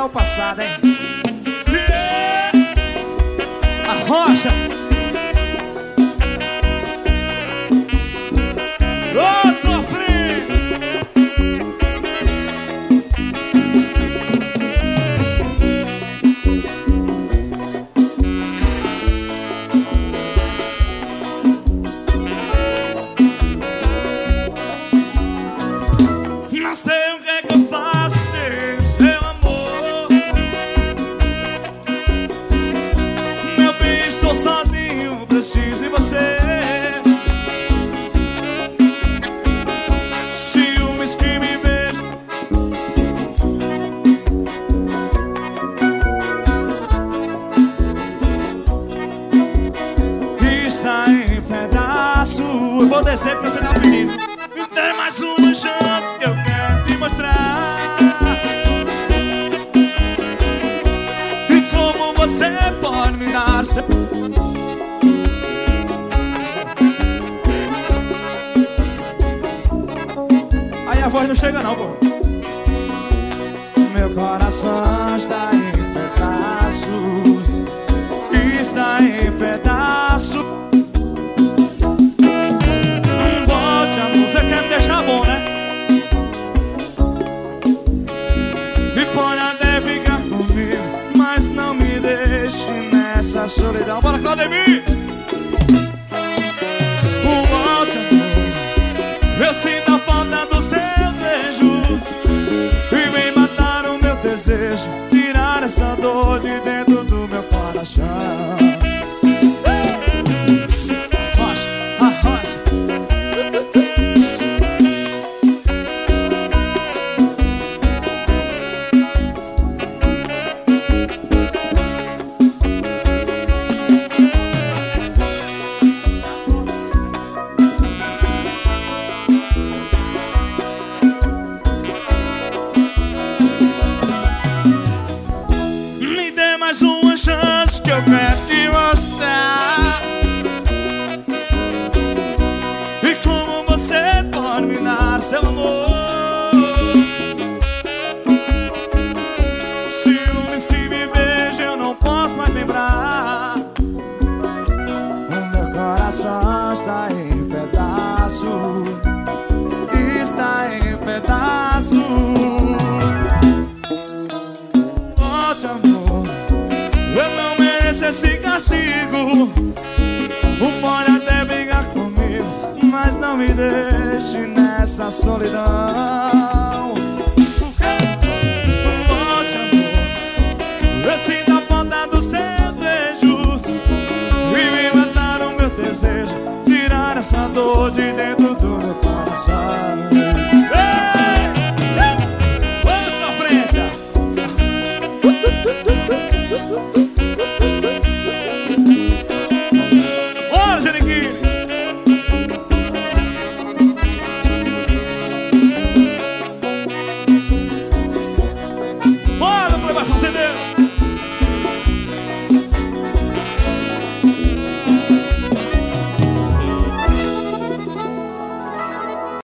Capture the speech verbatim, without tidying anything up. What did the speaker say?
apagar o passado, hein? Yeah! A rocha. Ô, oh, sofri! Não sei o que é que eu faço sem seu amor. Meu bem, estou sozinho, preciso de você. Ciúmes que me beijam, está em pedaço. Eu vou descer porque você tá pedindo. Me dê mais uma chance que eu quero te mostrar. E como você pode me dar seu... Aí a voz não chega não, pô. Meu coração está em pedaços. Está em pedaços. Volte, amor, você quer me deixar bom, né? E pode até ficar comigo, mas não me deixe nessa solidão. Bora, Claudemir! Volte, amor, eu sinto a falta dos seus beijos e vem matar o meu desejo, tirar essa dor de dentro do meu coração. Rocha, a rocha. Me dê mais uma chance que eu quero te mostrar. E como você pode me dar seu amor. Ciúmes que me beijam, eu não posso mais lembrar. O meu coração está em pedaços. Está em pedaços. Volte, amor, eu não mereço esse castigo. Pode até brigar comigo, mas não me deixe nessa solidão. Volte, amor, eu sinto a falta dos seus beijos e me matar o meu desejo, tirar essa dor de dentro do meu coração.